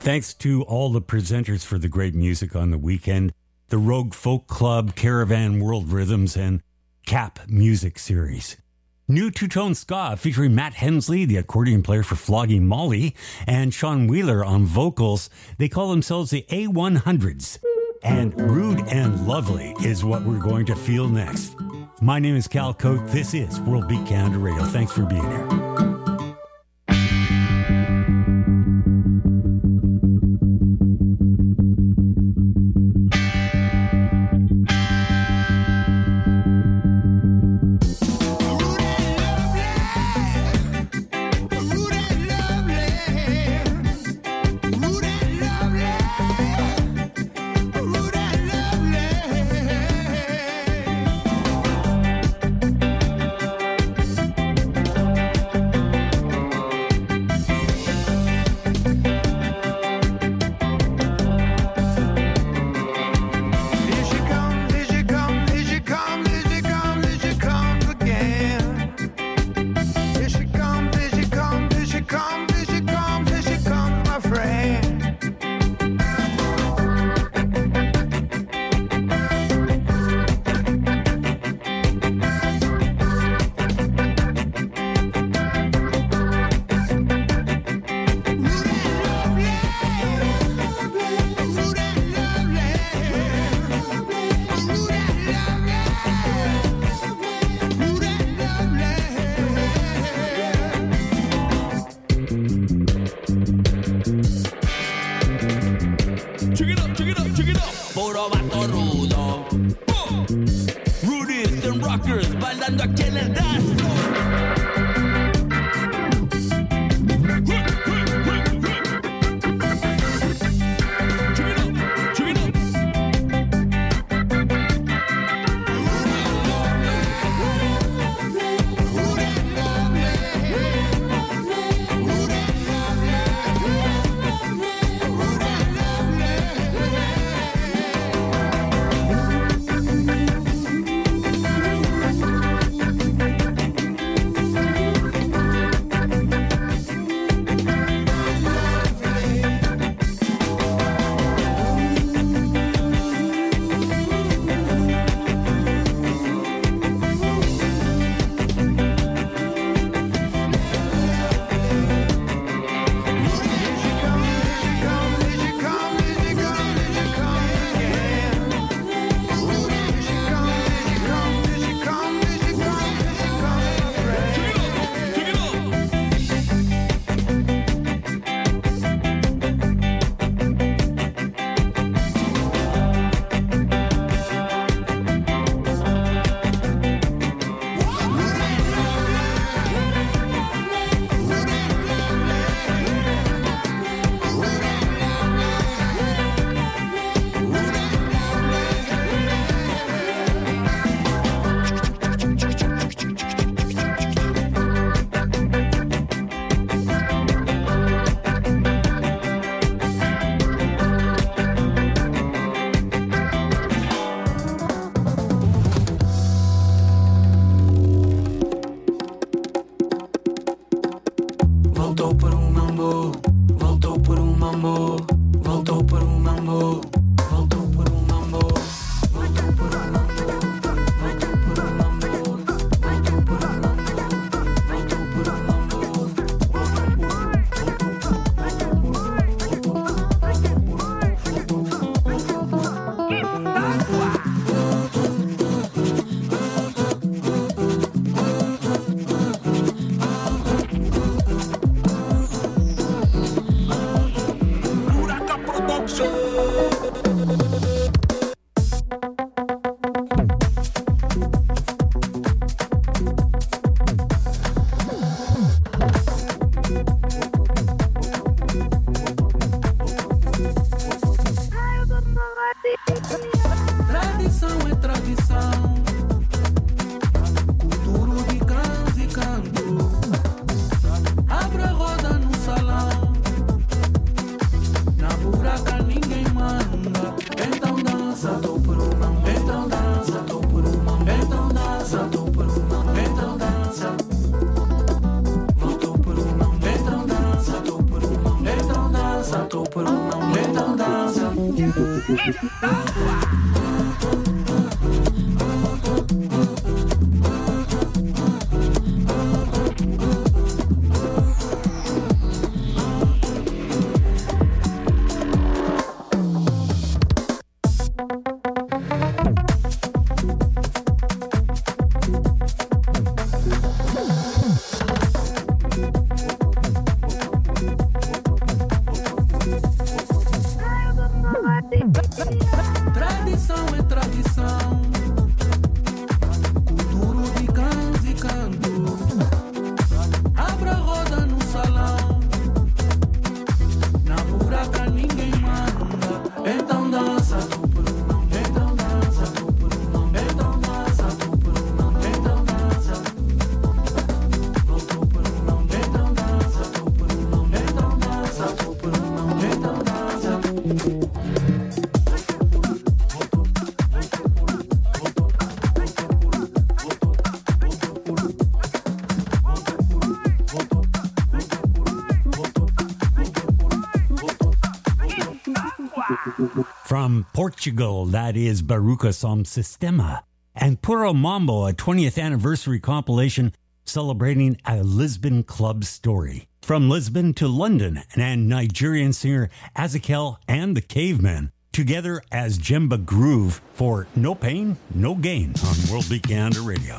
Thanks to all the presenters for the great music on the weekend, the Rogue Folk Club, Caravan World Rhythms, and Cap Music Series. New two-tone ska featuring Matt Hensley, the accordion player for Flogging Molly, and Sean Wheeler on vocals. They call themselves the A100s. And Rude and Lovely is what we're going to feel next. My name is Cal Cote. This is World Beat Canada Radio. Thanks for being here. Production. From Portugal, that is Baruca Som Sistema. And Puro Mambo, a 20th anniversary compilation celebrating a Lisbon club story. From Lisbon to London, and Nigerian singer Azakel and the Cavemen, together as Jemba Groove for No Pain, No Gain on World Beat Canada Radio.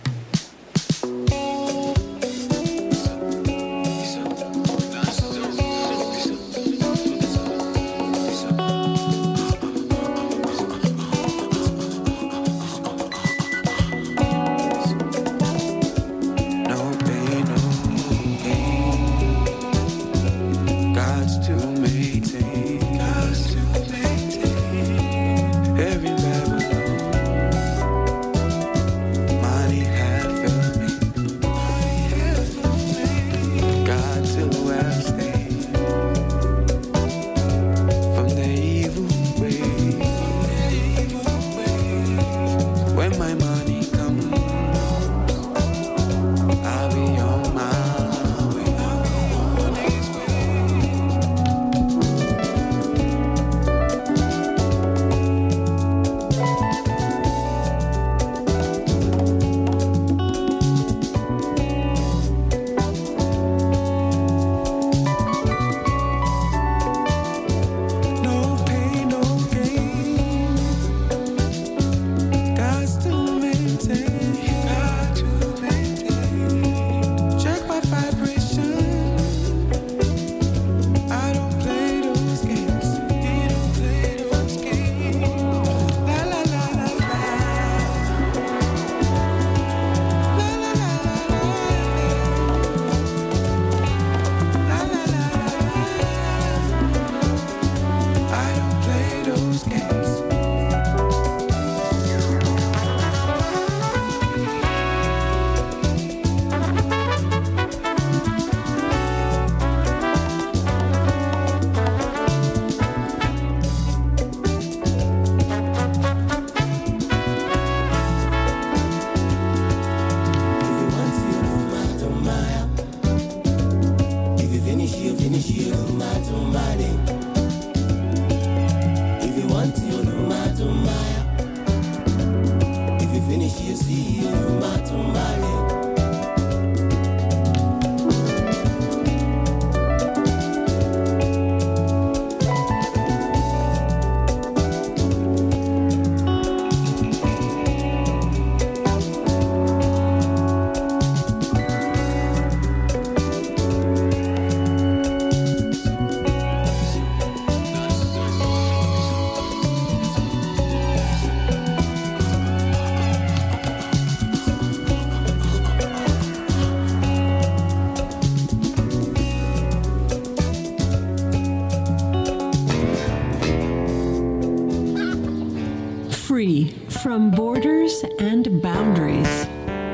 Free from borders and boundaries.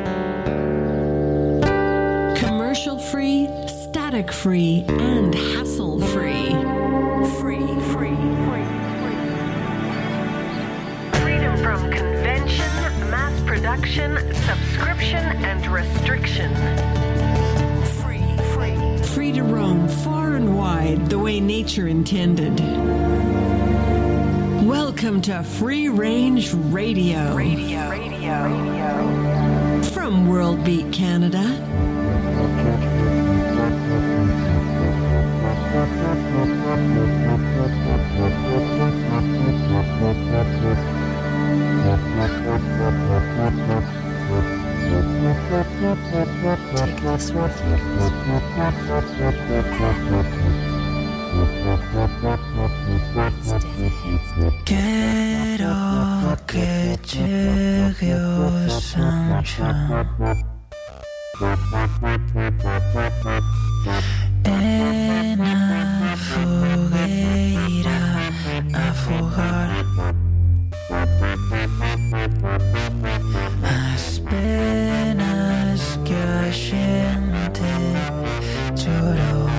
Commercial free, static free, and hassle free. Freedom from convention, mass production, subscription, and restriction. Free to roam far and wide the way nature intended. Welcome to Free Range Radio. From World Beat Canada. Take this with Quiero que llegue Osancha en la fogueira a fogar as penas que a gente chorou.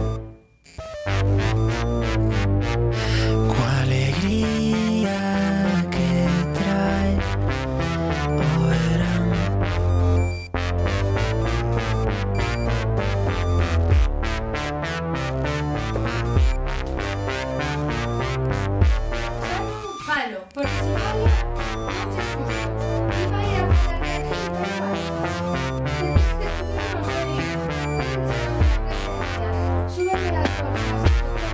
Com a alegria que trae o verão. Falo, porque si falo, muchos sustos. Y va a ir a poner que te Súbeme al podcast.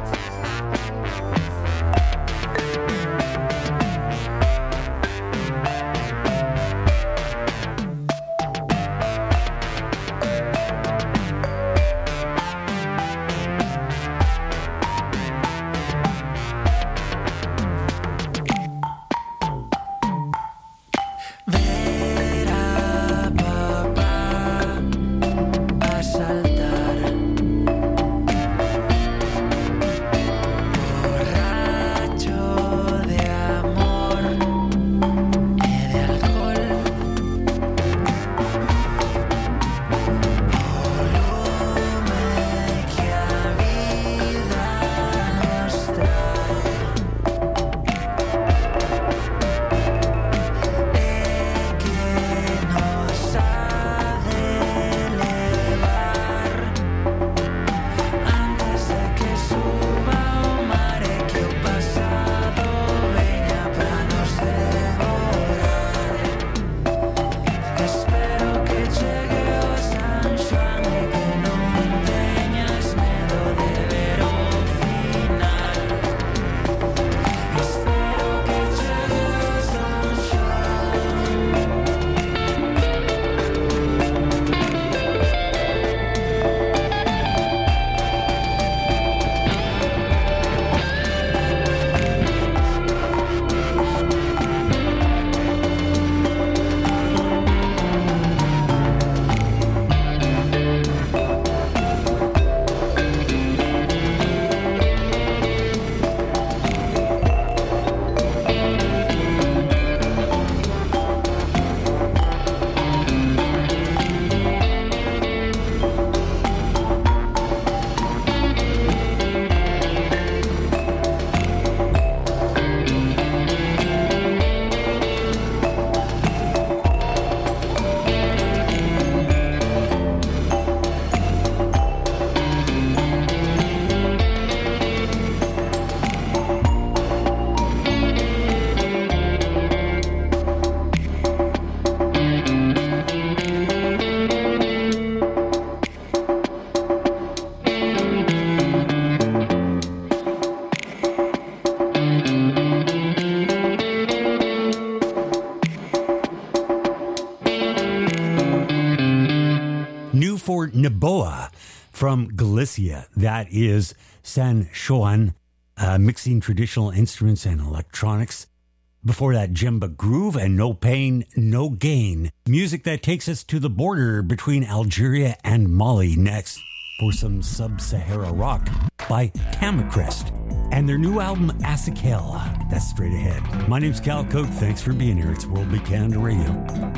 For Naboa from Galicia. That is San Juan, mixing traditional instruments and electronics. Before that, Djemba Groove and No Pain, No Gain. Music that takes us to the border between Algeria and Mali next for some sub-Sahara rock by Kamacrest and their new album Asakel. That's straight ahead. My name's Cal Coke. Thanks for being here. It's World Beat Canada Radio.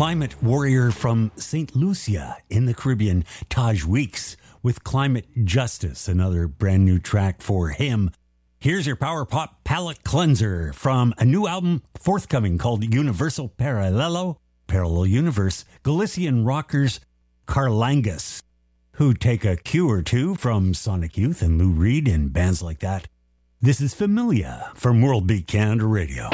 climate warrior from St. Lucia in the Caribbean, Taj Weeks, with Climate Justice, another brand new track for him. Here's your power pop palette cleanser from a new album forthcoming called Universal Parallelo, Parallel Universe, Galician rockers Carlangas, who take a cue or two from Sonic Youth and Lou Reed and bands like that. This is Familia from World Beat Canada Radio.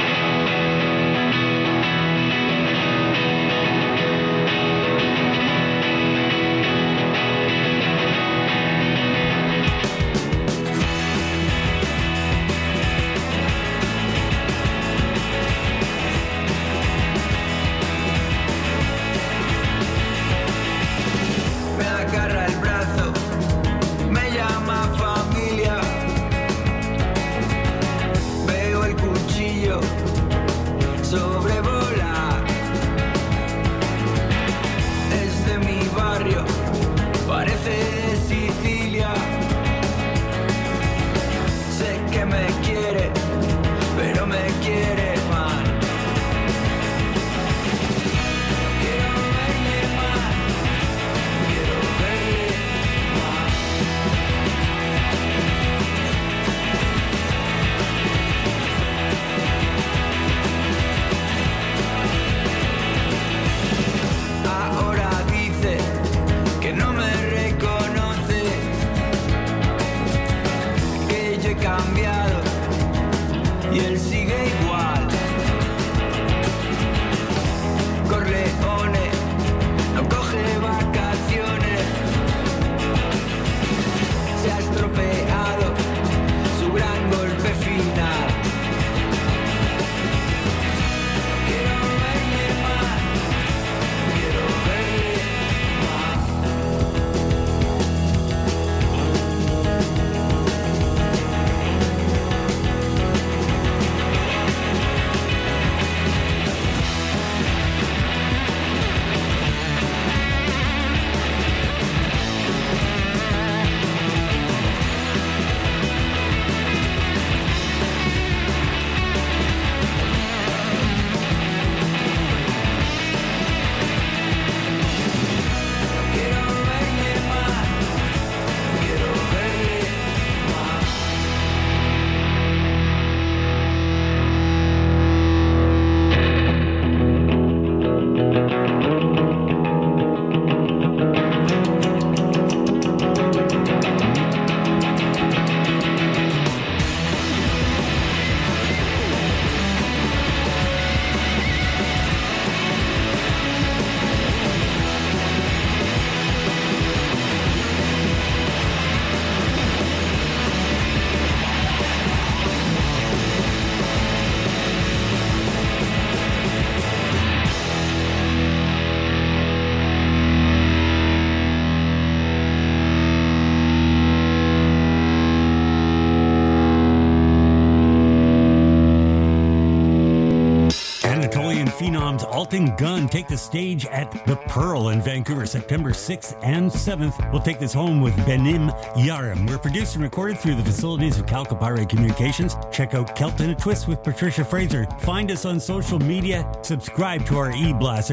Phenoms Alton Gunn take the stage at The Pearl in Vancouver, September 6th and 7th. We'll take this home with Benim Yarim. We're produced and recorded through the facilities of Calcapire Communications. Check out Celt in a Twist with Patricia Fraser. Find us on social media. Subscribe to our e-blast at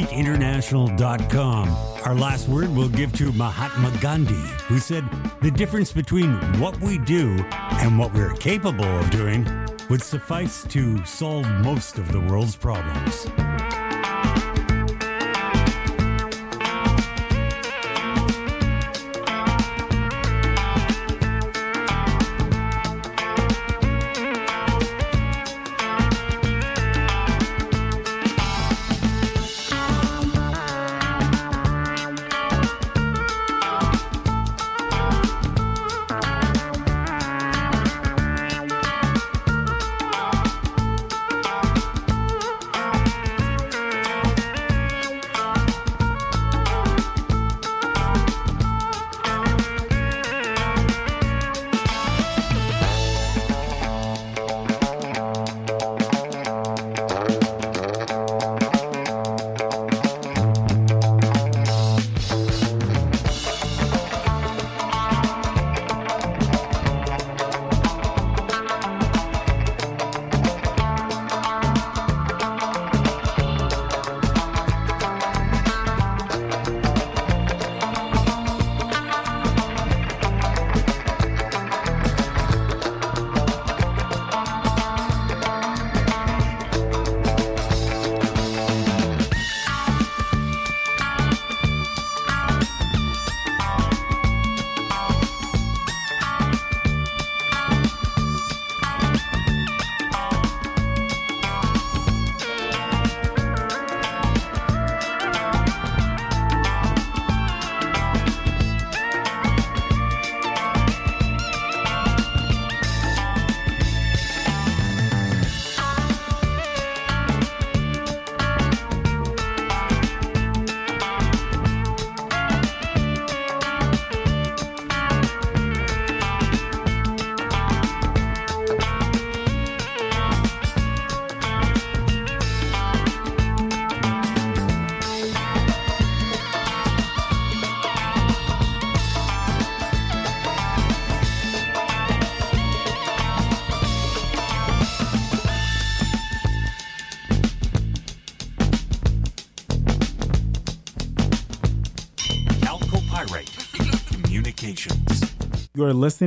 worldbeatinternational.com. Our last word we'll give to Mahatma Gandhi, who said, "The difference between what we do and what we're capable of doing would suffice to solve most of the world's problems." You are listening